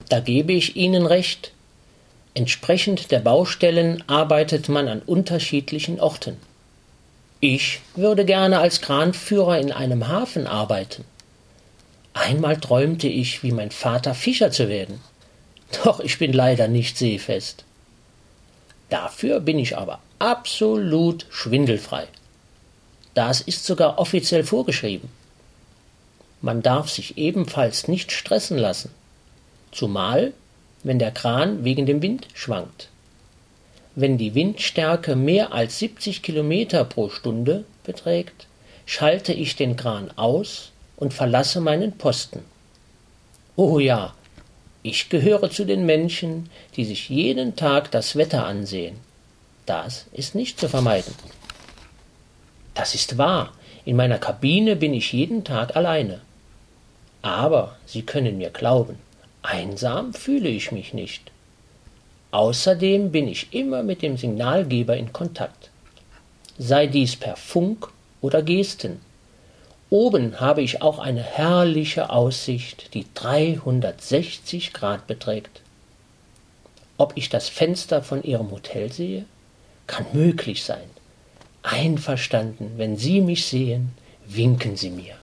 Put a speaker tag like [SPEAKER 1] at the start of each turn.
[SPEAKER 1] Da gebe ich Ihnen recht. Entsprechend der Baustellen arbeitet man an unterschiedlichen Orten. Ich würde gerne als Kranführer in einem Hafen arbeiten. Einmal träumte ich, wie mein Vater Fischer zu werden. Doch ich bin leider nicht seefest. Dafür bin ich aber absolut schwindelfrei. Das ist sogar offiziell vorgeschrieben. Man darf sich ebenfalls nicht stressen lassen, zumal wenn der Kran wegen dem Wind schwankt. Wenn die Windstärke mehr als 70 Kilometer pro Stunde beträgt, schalte ich den Kran aus und verlasse meinen Posten. Oh ja, ich gehöre zu den Menschen, die sich jeden Tag das Wetter ansehen. Das ist nicht zu vermeiden. Das ist wahr, in meiner Kabine bin ich jeden Tag alleine. Aber Sie können mir glauben, einsam fühle ich mich nicht. Außerdem bin ich immer mit dem Signalgeber in Kontakt. Sei dies per Funk oder Gesten. Oben habe ich auch eine herrliche Aussicht, die 360 Grad beträgt. Ob ich das Fenster von Ihrem Hotel sehe? Kann möglich sein. Einverstanden, wenn Sie mich sehen, winken Sie mir.